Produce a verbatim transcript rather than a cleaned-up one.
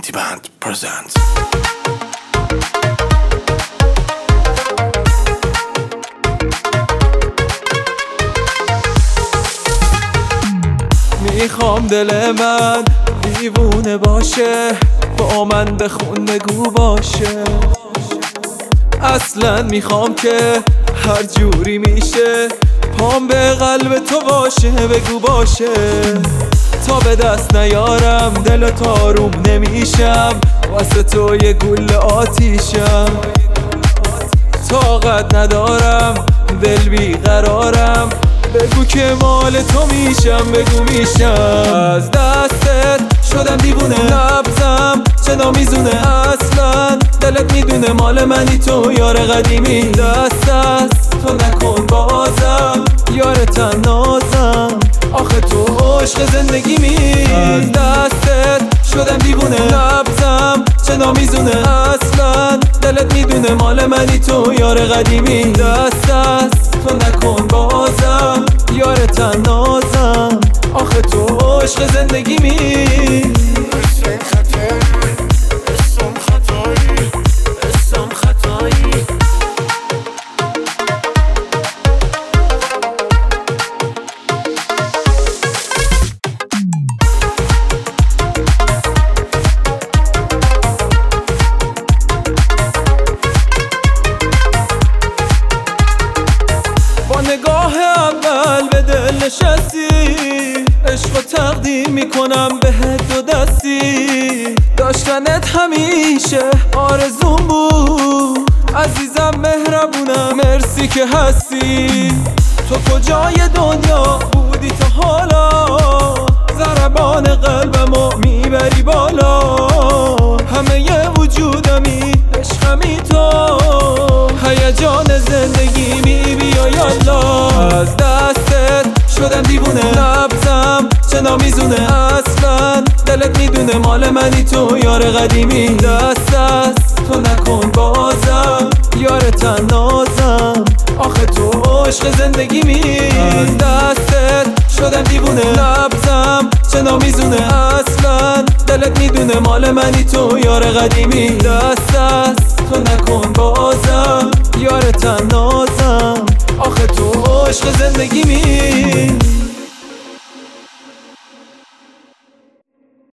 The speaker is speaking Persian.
سیتی بند پرزنت. میخوام دل من دیوونه باشه، با من بخون بگو باشه. اصلا میخوام که هر جوری میشه پام به قلب تو باشه، بگو باشه. تا به دست نیارم دل تاروم نمیشم، واسه تو یه گل آتیشم. طاقت ندارم دل بیقرارم، بگو که مال تو میشم، بگو میشم. از دستت شدم دیوونه، نبضم چه نامیزونه. اصلا دلت میدونه مال منی تو، یار قدیمی. دست از تو نکن بازم، یار تنازم. آخه تو عشق زندگیمی. از دستت شدم دیوونه، نبضم چه نامیزونه. اصلا دلت میدونه مال منی تو، یار قدیمی. دست از تو نکن بازم، یار تنازم. آخه تو عشق زندگیمی. اسم خطایی، اسم خطایی، اسم خطایی. با نگاه اول به دل نشستی، عشق و تقدیم میکنم بهت دو دستی. داشتنت همیشه آرزوم بود، عزیزم مهربونم مرسی که هستی. تو کجای دنیا بودی تا حالا، ضربان قلبمو میبری بالا. همه ی وجودمی عشقمی تو، هیجان زندگی می بیا یالا. از دستت شدم دیوونه، نبضم چه نامیزونه. اصلا دلت میدونه مال منی تو، یار قدیمی. دست از تو نکن بازم، یار تنازم. آخه تو عشق زندگیمی. از دستت شدم دیوونه، نبضم چه نامیزونه. اصلا دلت میدونه مال منی تو، یار قدیمی. دست از تو نکن بازم، یار تنازم. آخه تو عشق زندگیمی.